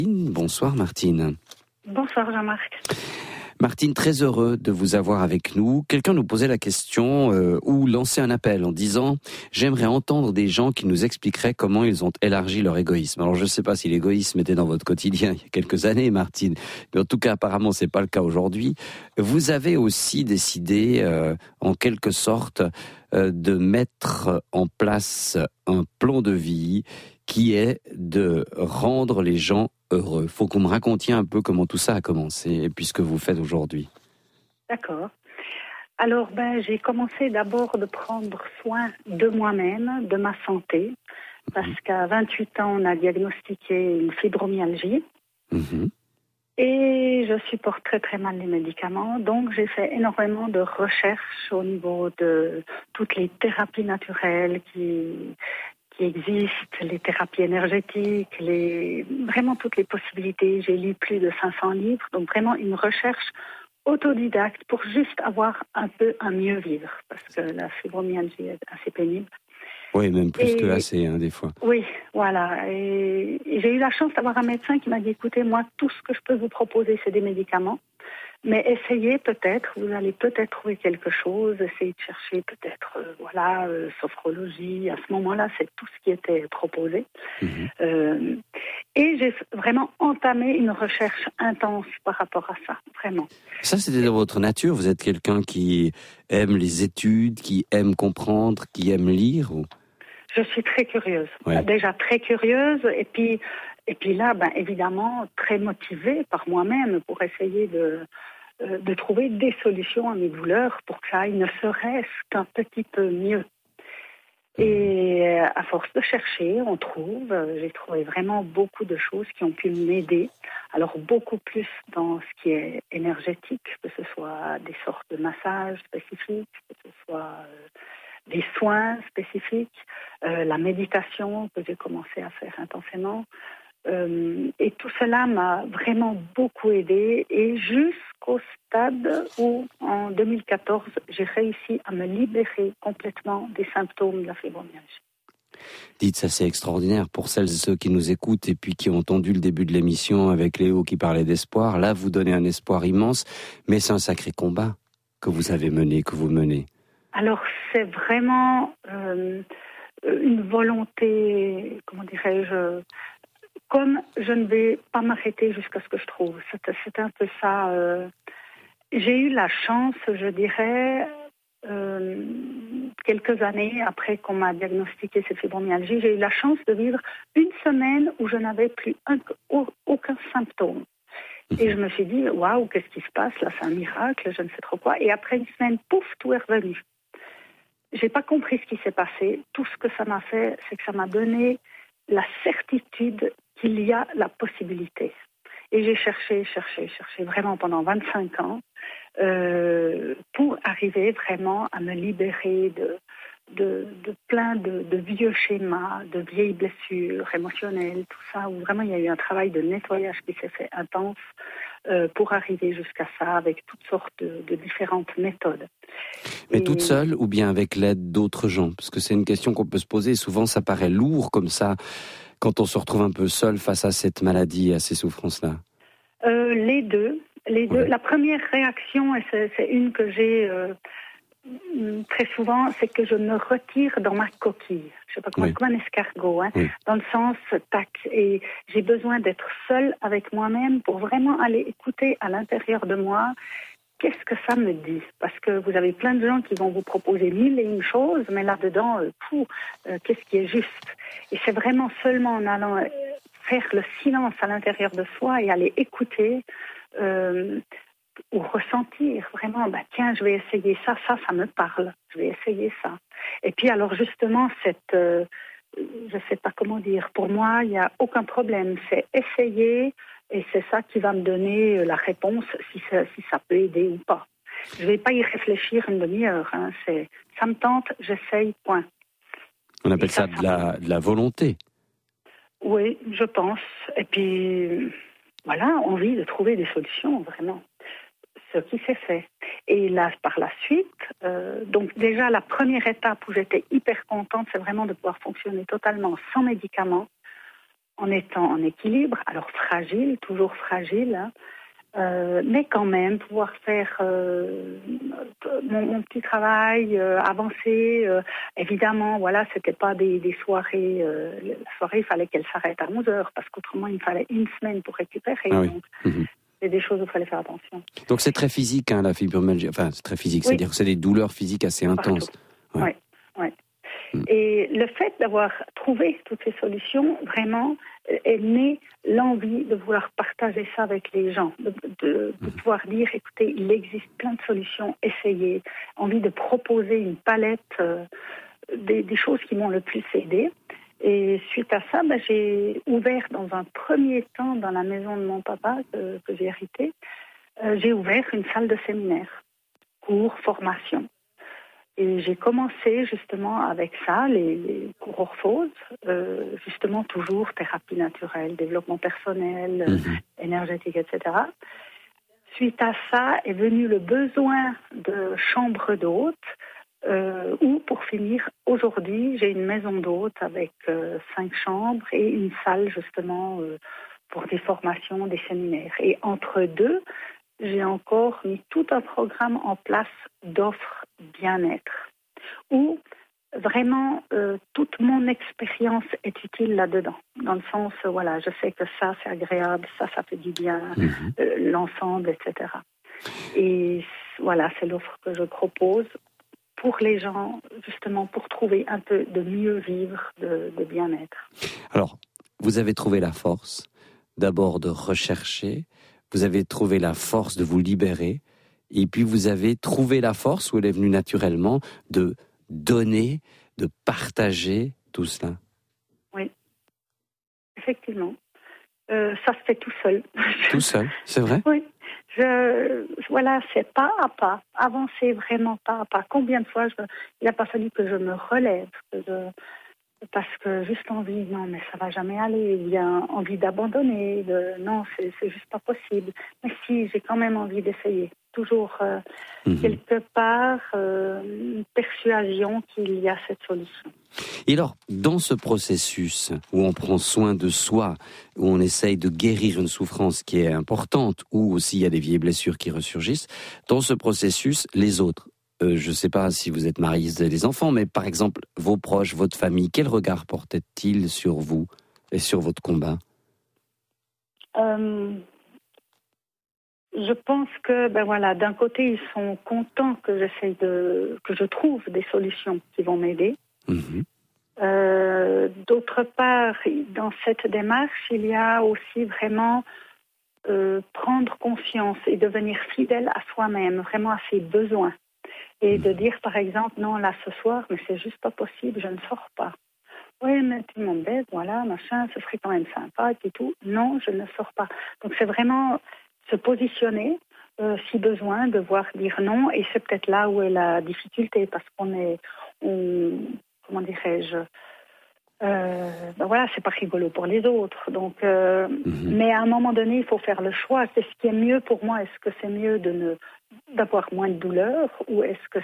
Bonsoir Martine. Bonsoir Jean-Marc. Martine, très heureux de vous avoir avec nous. Quelqu'un nous posait la question ou lançait un appel en disant « J'aimerais entendre des gens qui nous expliqueraient comment ils ont élargi leur égoïsme ». Alors je ne sais pas si l'égoïsme était dans votre quotidien il y a quelques années, Martine, mais en tout cas apparemment c'est pas le cas aujourd'hui. Vous avez aussi décidé en quelque sorte de mettre en place un plan de vie qui est de rendre les gens heureux. Faut qu'on me racontiez un peu comment tout ça a commencé et puis ce que vous faites aujourd'hui. D'accord. Alors, j'ai commencé d'abord de prendre soin de moi-même, de ma santé, parce qu'à 28 ans, on a diagnostiqué une fibromyalgie. Et je supporte très très mal les médicaments, donc j'ai fait énormément de recherches au niveau de toutes les thérapies naturelles qui existent, les thérapies énergétiques, vraiment toutes les possibilités. J'ai lu plus de 500 livres, donc vraiment une recherche autodidacte pour juste avoir un peu un mieux vivre, parce que la fibromyalgie est assez pénible. Oui, même plus que assez, des fois. Oui, voilà. Et j'ai eu la chance d'avoir un médecin qui m'a dit, écoutez, moi, tout ce que je peux vous proposer, c'est des médicaments. Mais essayez peut-être, vous allez peut-être trouver quelque chose, essayez de chercher peut-être, sophrologie. À ce moment-là, c'est tout ce qui était proposé. Et j'ai vraiment entamé une recherche intense par rapport à ça, vraiment. Ça, c'était dans votre nature. Vous êtes quelqu'un qui aime les études, qui aime comprendre, qui aime lire ou... Je suis très curieuse. Ouais. Déjà très curieuse, et puis là, évidemment, très motivée par moi-même pour essayer de trouver des solutions à mes douleurs pour que ça aille ne serait-ce qu'un petit peu mieux. Et à force de chercher, j'ai trouvé vraiment beaucoup de choses qui ont pu m'aider. Alors beaucoup plus dans ce qui est énergétique, que ce soit des sortes de massages spécifiques, que ce soit des soins spécifiques, la méditation que j'ai commencé à faire intensément. Et tout cela m'a vraiment beaucoup aidée, et jusqu'au stade où, en 2014, j'ai réussi à me libérer complètement des symptômes de la fibromyalgie. Dites, ça c'est extraordinaire pour celles et ceux qui nous écoutent et puis qui ont entendu le début de l'émission avec Léo qui parlait d'espoir. Là, vous donnez un espoir immense, mais c'est un sacré combat que vous avez mené, que vous menez. Alors, c'est vraiment une volonté, comment dirais-je, comme je ne vais pas m'arrêter jusqu'à ce que je trouve. C'est un peu ça. J'ai eu la chance, je dirais, quelques années après qu'on m'a diagnostiqué cette fibromyalgie, j'ai eu la chance de vivre une semaine où je n'avais plus aucun symptôme. Et je me suis dit, waouh, qu'est-ce qui se passe là, c'est un miracle, je ne sais trop quoi. Et après une semaine, pouf, tout est revenu. J'ai pas compris ce qui s'est passé. Tout ce que ça m'a fait, c'est que ça m'a donné la certitude qu'il y a la possibilité. Et j'ai cherché vraiment pendant 25 ans pour arriver vraiment à me libérer de plein de vieux schémas, de vieilles blessures émotionnelles, tout ça, où vraiment il y a eu un travail de nettoyage qui s'est fait intense pour arriver jusqu'à ça avec toutes sortes de différentes méthodes. Mais toute seule ou bien avec l'aide d'autres gens? Parce que c'est une question qu'on peut se poser. Souvent, ça paraît lourd comme ça quand on se retrouve un peu seul face à cette maladie, à ces souffrances-là. Les deux. Ouais. La première réaction, et c'est une que j'ai très souvent, c'est que je me retire dans ma coquille. Je sais pas comment, comme un escargot, dans le sens tac. Et j'ai besoin d'être seule avec moi-même pour vraiment aller écouter à l'intérieur de moi. Qu'est-ce que ça me dit? Parce que vous avez plein de gens qui vont vous proposer mille et une choses, mais là-dedans, qu'est-ce qui est juste? Et c'est vraiment seulement en allant faire le silence à l'intérieur de soi et aller écouter ou ressentir vraiment, tiens, je vais essayer ça me parle, je vais essayer ça. Et puis alors justement, je sais pas comment dire, pour moi, il n'y a aucun problème, c'est essayer. Et c'est ça qui va me donner la réponse, si ça peut aider ou pas. Je ne vais pas y réfléchir une demi-heure. Ça me tente, j'essaye, point. On appelle ça de la volonté. Oui, je pense. Et puis, voilà, envie de trouver des solutions, vraiment. Ce qui s'est fait. Et là, par la suite, donc déjà, la première étape où j'étais hyper contente, c'est vraiment de pouvoir fonctionner totalement sans médicaments, en étant en équilibre, alors fragile, toujours fragile, hein, mais quand même pouvoir faire mon petit travail, avancer. Évidemment, voilà, c'était pas des soirées. La soirée, il fallait qu'elle s'arrête à 11h parce qu'autrement, il me fallait une semaine pour récupérer. Ah oui. Donc, c'est des choses où il fallait faire attention. Donc c'est très physique, hein, la fibromyalgie. Enfin, c'est très physique, Oui. c'est-à-dire que c'est des douleurs physiques assez intenses. Ouais. Ouais. Et le fait d'avoir trouvé toutes ces solutions, vraiment, est né l'envie de vouloir partager ça avec les gens, de pouvoir dire, écoutez, il existe plein de solutions, essayez, envie de proposer une palette des choses qui m'ont le plus aidé. Et suite à ça, j'ai ouvert dans un premier temps, dans la maison de mon papa, que j'ai hérité, j'ai ouvert une salle de séminaire, cours, formation. Et j'ai commencé justement avec ça, les cours orthose, justement toujours thérapie naturelle, développement personnel, énergétique, etc. Suite à ça est venu le besoin de chambre d'hôtes, où pour finir, aujourd'hui, j'ai une maison d'hôtes avec 5 chambres et une salle justement pour des formations, des séminaires. Et entre deux, j'ai encore mis tout un programme en place d'offres bien-être, où vraiment toute mon expérience est utile là-dedans. Dans le sens, voilà, je sais que ça c'est agréable, ça fait du bien, l'ensemble, etc. Et voilà, c'est l'offre que je propose pour les gens, justement, pour trouver un peu de mieux vivre, de bien-être. Alors, vous avez trouvé la force, d'abord de rechercher, vous avez trouvé la force de vous libérer, et puis vous avez trouvé la force, où elle est venue naturellement, de donner, de partager tout cela. Oui, effectivement. Ça se fait tout seul. Tout seul, c'est vrai? Oui. Voilà, c'est pas à pas, avancer vraiment pas à pas. Combien de fois il n'a pas fallu que je me relève, parce que juste envie, non mais ça va jamais aller, ou bien envie d'abandonner, non c'est juste pas possible. Mais si, j'ai quand même envie d'essayer. Toujours quelque part une persuasion qu'il y a cette solution. Et alors, dans ce processus où on prend soin de soi, où on essaye de guérir une souffrance qui est importante, ou aussi il y a des vieilles blessures qui ressurgissent, dans ce processus, les autres, je ne sais pas si vous êtes mariés, vous avez des enfants, mais par exemple, vos proches, votre famille, quel regard portaient-ils sur vous et sur votre combat ? Je pense que, d'un côté, ils sont contents que que je trouve des solutions qui vont m'aider. D'autre part, dans cette démarche, il y a aussi vraiment prendre conscience et devenir fidèle à soi-même, vraiment à ses besoins. Et de dire, par exemple, non, là, ce soir, mais c'est juste pas possible, je ne sors pas. Oui, mais tu m'embêtes, voilà, machin, ce serait quand même sympa et tout. Non, je ne sors pas. Donc, c'est vraiment se positionner, si besoin, devoir dire non. Et c'est peut-être là où est la difficulté, parce comment dirais-je, c'est pas rigolo pour les autres. Donc, mais à un moment donné, il faut faire le choix. C'est ce qui est mieux pour moi. Est-ce que c'est mieux d'avoir moins de douleur, ou est-ce que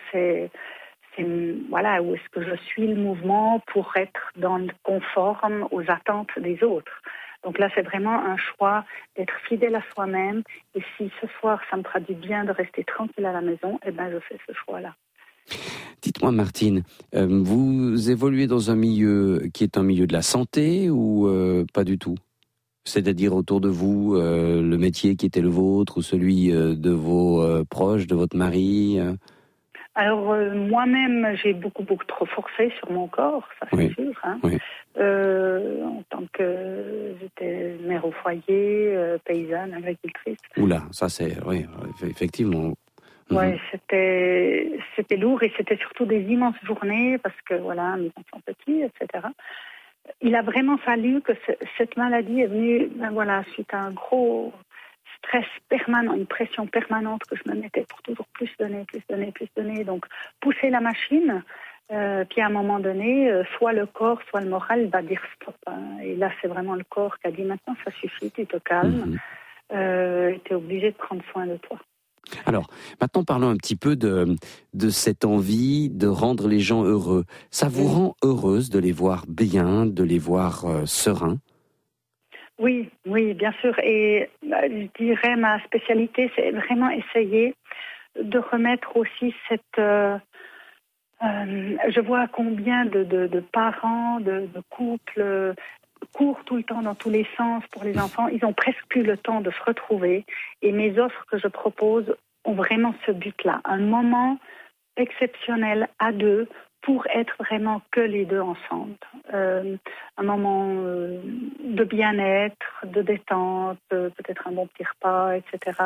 ou est-ce que je suis le mouvement pour être dans le conforme aux attentes des autres? Donc là, c'est vraiment un choix d'être fidèle à soi-même. Et si ce soir, ça me fera du bien de rester tranquille à la maison, je fais ce choix-là. Dites-moi, Martine, vous évoluez dans un milieu qui est un milieu de la santé ou pas du tout ? C'est-à-dire autour de vous, le métier qui était le vôtre ou celui de vos proches, de votre mari Alors, moi-même, j'ai beaucoup trop forcé sur mon corps, ça c'est sûr. Hein. Oui. En tant que j'étais mère au foyer, paysanne, agricultrice. Oula, ça c'est, oui, effectivement. Ouais, c'était lourd et c'était surtout des immenses journées parce que voilà, mes enfants petits, etc. Il a vraiment fallu que cette maladie est venue, suite à un gros stress permanent, une pression permanente que je me mettais pour toujours plus donner. Donc, pousser la machine, puis à un moment donné, soit le corps, soit le moral va dire stop. Hein. Et là, c'est vraiment le corps qui a dit maintenant, ça suffit, tu te calmes, tu es obligé de prendre soin de toi. Alors, maintenant parlons un petit peu de cette envie de rendre les gens heureux. Ça vous rend heureuse de les voir bien, de les voir sereins ? Oui, oui, bien sûr. Et je dirais ma spécialité, c'est vraiment essayer de remettre aussi cette... je vois combien de parents, de couples courent tout le temps dans tous les sens pour les enfants. Ils ont presque plus le temps de se retrouver. Et mes offres que je propose ont vraiment ce but-là. Un moment exceptionnel à deux pour être vraiment que les deux ensemble. Un moment de bien-être, de détente, peut-être un bon petit repas, etc.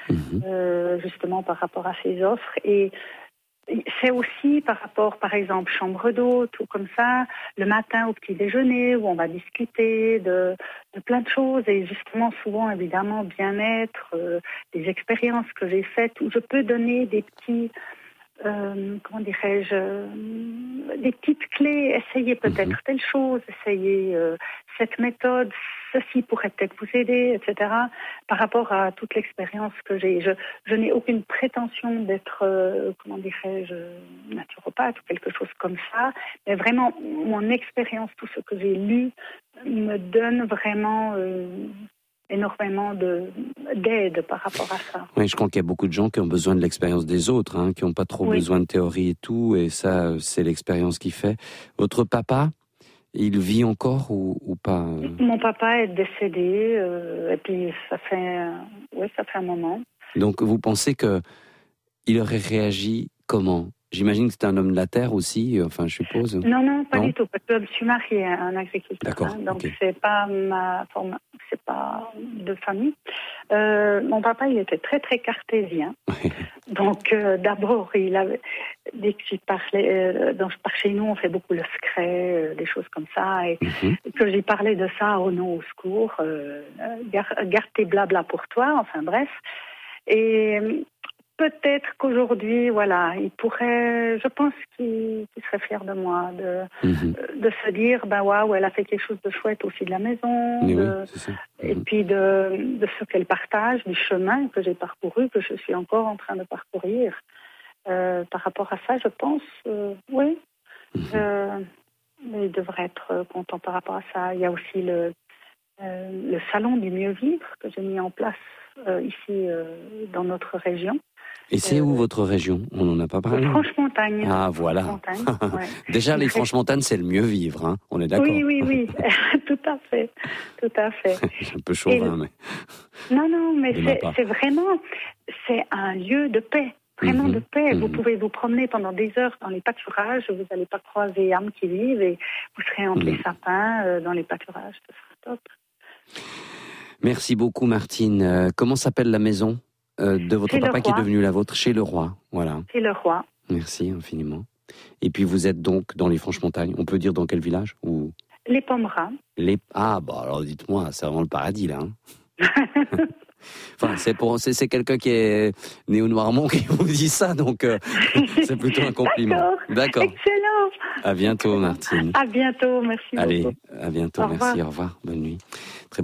Justement par rapport à ces offres. Et c'est aussi par rapport, par exemple, chambre d'hôte ou comme ça, le matin au petit déjeuner où on va discuter de plein de choses et justement souvent évidemment bien-être, des expériences que j'ai faites où je peux donner des petits, comment dirais-je, des petites clés, essayez peut-être telle chose, essayez cette méthode, ceci pourrait peut-être vous aider, etc. Par rapport à toute l'expérience que j'ai. Je n'ai aucune prétention d'être, comment dirais-je, naturopathe ou quelque chose comme ça, mais vraiment, mon expérience, tout ce que j'ai lu, me donne vraiment énormément d'aide par rapport à ça. Oui, je crois qu'il y a beaucoup de gens qui ont besoin de l'expérience des autres, hein, qui n'ont pas trop besoin de théorie et tout, et ça, c'est l'expérience qui fait. Votre papa, il vit encore ou pas Mon papa est décédé, et puis ça fait un moment. Donc vous pensez qu'il aurait réagi comment ? J'imagine que c'est un homme de la terre aussi, enfin je suppose. Non, pas du tout, parce que je suis mariée à un agriculteur. D'accord, donc c'est pas c'est pas de famille. Mon papa, il était très très cartésien. Donc d'abord, il avait dès que je parlais, donc par chez nous, on fait beaucoup le secret, des choses comme ça, et que j'ai parlé de ça, oh non, au secours, garde tes blabla pour toi, enfin bref. Et peut-être qu'aujourd'hui, voilà, il pourrait, je pense qu'il serait fier de moi, de se dire, ben waouh, elle a fait quelque chose de chouette aussi de la maison, et puis de ce qu'elle partage, du chemin que j'ai parcouru, que je suis encore en train de parcourir. Par rapport à ça, je pense, oui, il devrait être content par rapport à ça. Il y a aussi le salon du mieux vivre que j'ai mis en place ici dans notre région. Et c'est où votre région ? On n'en a pas parlé. Franche-Montagne. Ah voilà. Déjà les Franches-Montagnes, c'est le mieux vivre, hein. On est d'accord. Oui, tout à fait. C'est un peu chauvin, mais. Non, mais c'est vraiment, c'est un lieu de paix. Vraiment de paix. Vous pouvez vous promener pendant des heures dans les pâturages, vous n'allez pas croiser âmes qui vivent et vous serez entre les sapins dans les pâturages. Ce sera top. Merci beaucoup, Martine. Comment s'appelle la maison de votre papa qui est devenu la vôtre ? Chez le Roi, voilà. Chez le Roi. Merci infiniment. Et puis vous êtes donc dans les Franches-Montagnes. On peut dire dans quel village ou... Les Pomerats. Ah, bah alors dites-moi, c'est vraiment le paradis là. Hein. Enfin, c'est quelqu'un qui est né au Noirmont qui vous dit ça, donc c'est plutôt un compliment. D'accord. Excellent. À bientôt, Martine. À bientôt, merci beaucoup. Allez, à bientôt, Au revoir. merci, au revoir, bonne nuit.